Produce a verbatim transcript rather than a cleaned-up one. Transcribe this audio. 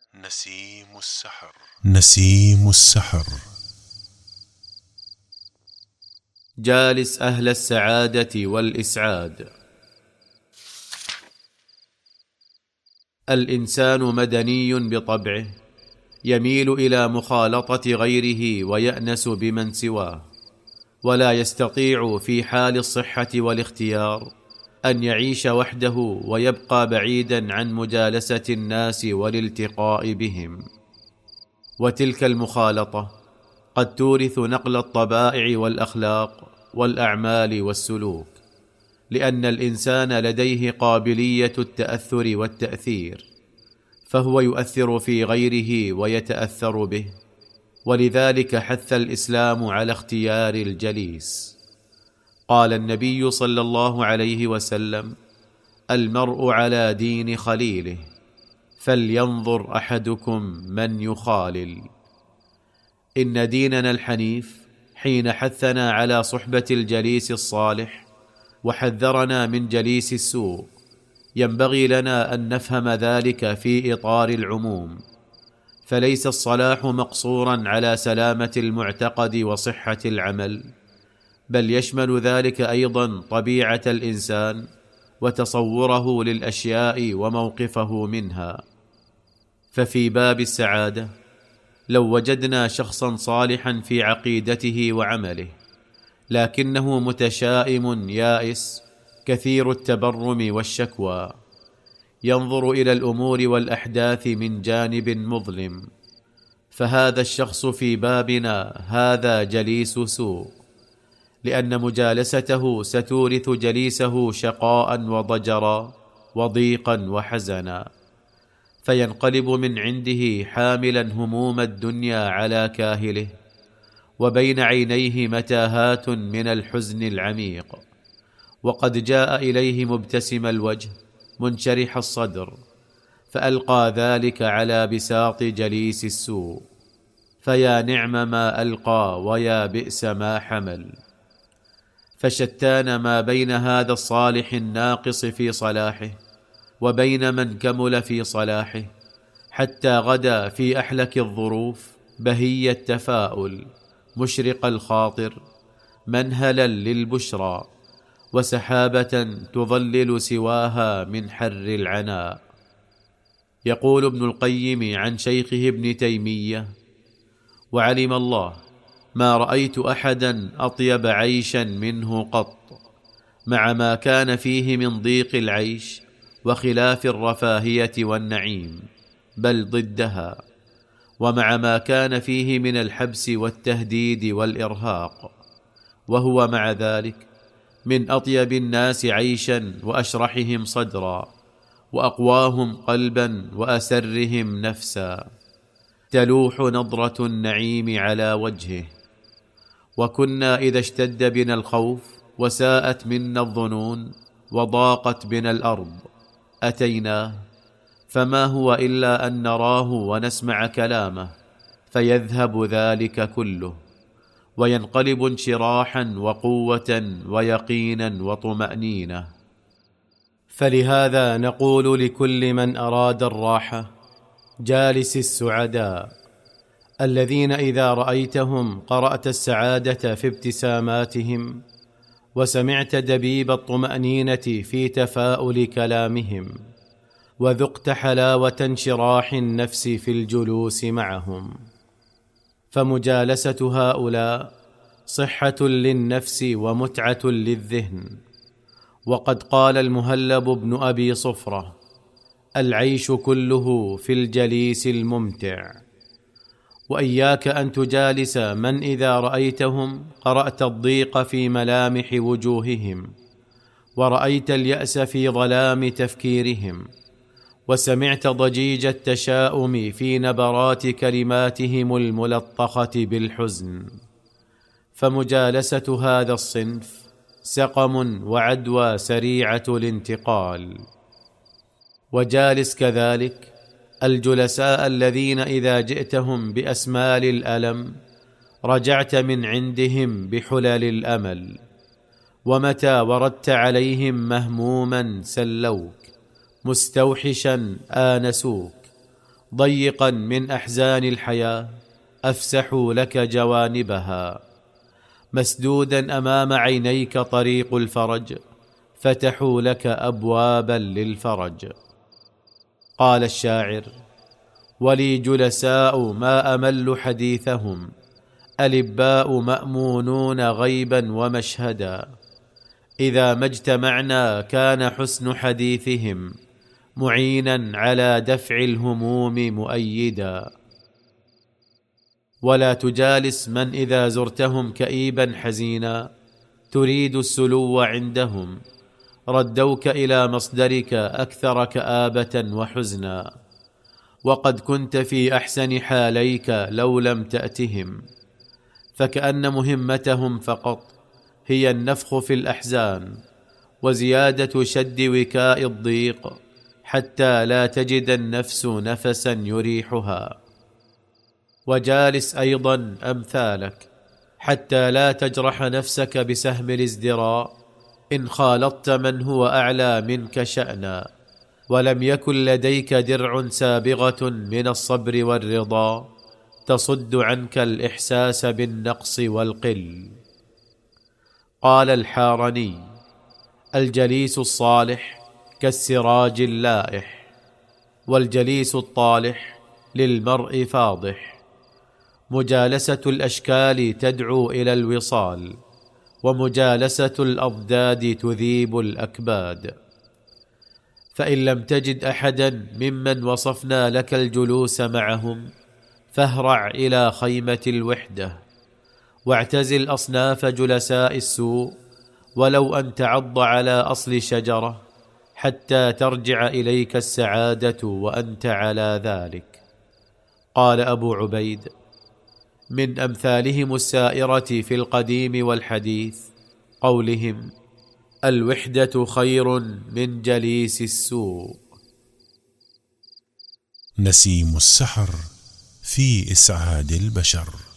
نسيم السحر نسيم السحر جالس أهل السعادة والإسعاد. الإنسان مدني بطبعه، يميل إلى مخالطة غيره ويأنس بمن سواه، ولا يستطيع في حال الصحة والاختيار أن يعيش وحده ويبقى بعيدا عن مجالسة الناس والالتقاء بهم. وتلك المخالطة قد تورث نقل الطبائع والأخلاق والأعمال والسلوك، لأن الإنسان لديه قابلية التأثر والتأثير، فهو يؤثر في غيره ويتأثر به. ولذلك حث الإسلام على اختيار الجليس. قال النبي صلى الله عليه وسلم: المرء على دين خليله، فلينظر أحدكم من يخالل. إن ديننا الحنيف حين حثنا على صحبة الجليس الصالح وحذرنا من جليس السوء، ينبغي لنا أن نفهم ذلك في إطار العموم، فليس الصلاح مقصورا على سلامة المعتقد وصحة العمل، بل يشمل ذلك أيضا طبيعة الإنسان وتصوره للأشياء وموقفه منها. ففي باب السعادة لو وجدنا شخصا صالحا في عقيدته وعمله، لكنه متشائم يائس كثير التبرم والشكوى، ينظر إلى الأمور والأحداث من جانب مظلم، فهذا الشخص في بابنا هذا جليس سوء، لأن مجالسته ستورث جليسه شقاء وضجرا وضيقا وحزنا، فينقلب من عنده حاملا هموم الدنيا على كاهله، وبين عينيه متاهات من الحزن العميق، وقد جاء إليه مبتسم الوجه منشرح الصدر، فألقى ذلك على بساط جليس السوء، فيا نعم ما ألقى ويا بئس ما حمل. فشتان ما بين هذا الصالح الناقص في صلاحه وبين من كمل في صلاحه، حتى غدا في أحلك الظروف بهي التفاؤل مشرق الخاطر منهلا للبشرى، وسحابة تظلل سواها من حر العناء. يقول ابن القيم عن شيخه ابن تيمية: وعلم الله ما رأيت أحدا أطيب عيشا منه قط، مع ما كان فيه من ضيق العيش وخلاف الرفاهية والنعيم، بل ضدها، ومع ما كان فيه من الحبس والتهديد والإرهاق، وهو مع ذلك من أطيب الناس عيشا وأشرحهم صدرا وأقواهم قلبا وأسرهم نفسا، تلوح نضرة النعيم على وجهه. وكنا إذا اشتد بنا الخوف وساءت منا الظنون وضاقت بنا الأرض أتيناه، فما هو إلا أن نراه ونسمع كلامه، فيذهب ذلك كله، وينقلب انشراحا وقوة ويقينا وطمأنينة. فلهذا نقول لكل من أراد الراحة: جالس السعداء، الذين إذا رأيتهم قرأت السعادة في ابتساماتهم، وسمعت دبيب الطمأنينة في تفاؤل كلامهم، وذقت حلاوة انشراح النفس في الجلوس معهم. فمجالسة هؤلاء صحة للنفس ومتعة للذهن. وقد قال المهلب بن أبي صفرة: العيش كله في الجليس الممتع. وإياك أن تجالس من إذا رأيتهم قرأت الضيق في ملامح وجوههم، ورأيت اليأس في ظلام تفكيرهم، وسمعت ضجيج التشاؤم في نبرات كلماتهم الملطخة بالحزن. فمجالسة هذا الصنف سقم وعدوى سريعة الانتقال. وجالس كذلك الجلساء الذين إذا جئتهم بأسمال الألم رجعت من عندهم بحلل الأمل، ومتى وردت عليهم مهموما سلوك، مستوحشا آنسوك، ضيقا من أحزان الحياة أفسحوا لك جوانبها، مسدودا أمام عينيك طريق الفرج فتحوا لك أبوابا للفرج. قال الشاعر: ولي جلساء ما أمل حديثهم، ألباء مأمونون غيبا ومشهدا، إذا ما اجتمعنا كان حسن حديثهم معينا على دفع الهموم مؤيدا. ولا تجالس من إذا زرتهم كئيبا حزينا تريد السلو عندهم، ردوك إلى مصدرك أكثر كآبة وحزنا، وقد كنت في أحسن حاليك لو لم تأتهم، فكأن مهمتهم فقط هي النفخ في الأحزان وزيادة شد وكاء الضيق حتى لا تجد النفس نفسا يريحها. وجالس أيضا أمثالك حتى لا تجرح نفسك بسهم الازدراء إن خالطت من هو أعلى منك شأنا، ولم يكن لديك درع سابغة من الصبر والرضا تصد عنك الإحساس بالنقص والقل. قال الحارني: الجليس الصالح كالسراج اللائح، والجليس الطالح للمرء فاضح، مجالسة الأشكال تدعو إلى الوصال، ومجالسة الأضداد تذيب الأكباد. فإن لم تجد أحدا ممن وصفنا لك الجلوس معهم فاهرع إلى خيمة الوحدة، واعتزل أصناف جلساء السوء ولو أن تعض على أصل شجرة حتى ترجع إليك السعادة وأنت على ذلك. قال أبو عبيد: من أمثالهم السائرة في القديم والحديث قولهم: الوحدة خير من جليس السوء. نسيم السحر في إسعاد البشر.